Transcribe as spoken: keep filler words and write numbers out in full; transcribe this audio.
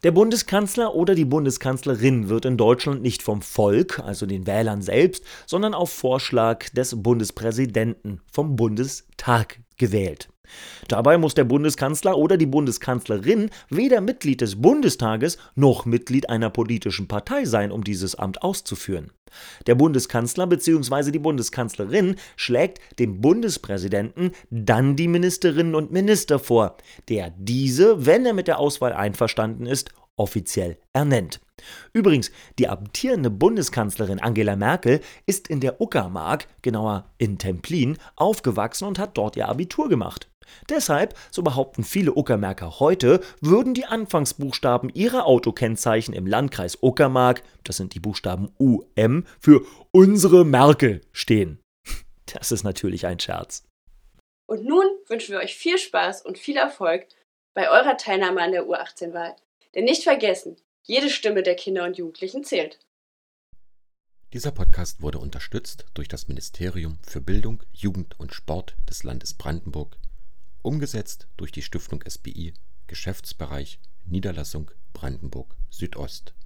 Der Bundeskanzler oder die Bundeskanzlerin wird in Deutschland nicht vom Volk, also den Wählern selbst, sondern auf Vorschlag des Bundespräsidenten vom Bundestag gewählt. Dabei muss der Bundeskanzler oder die Bundeskanzlerin weder Mitglied des Bundestages noch Mitglied einer politischen Partei sein, um dieses Amt auszuführen. Der Bundeskanzler bzw. die Bundeskanzlerin schlägt dem Bundespräsidenten dann die Ministerinnen und Minister vor, der diese, wenn er mit der Auswahl einverstanden ist, offiziell ernennt. Übrigens, die amtierende Bundeskanzlerin Angela Merkel ist in der Uckermark, genauer in Templin, aufgewachsen und hat dort ihr Abitur gemacht. Deshalb, so behaupten viele Uckermärker heute, würden die Anfangsbuchstaben ihrer Autokennzeichen im Landkreis Uckermark, das sind die Buchstaben U M, für unsere Merkel stehen. Das ist natürlich ein Scherz. Und nun wünschen wir euch viel Spaß und viel Erfolg bei eurer Teilnahme an der U achtzehn-Wahl. Denn nicht vergessen, jede Stimme der Kinder und Jugendlichen zählt. Dieser Podcast wurde unterstützt durch das Ministerium für Bildung, Jugend und Sport des Landes Brandenburg, umgesetzt durch die Stiftung S B I, Geschäftsbereich Niederlassung Brandenburg Südost.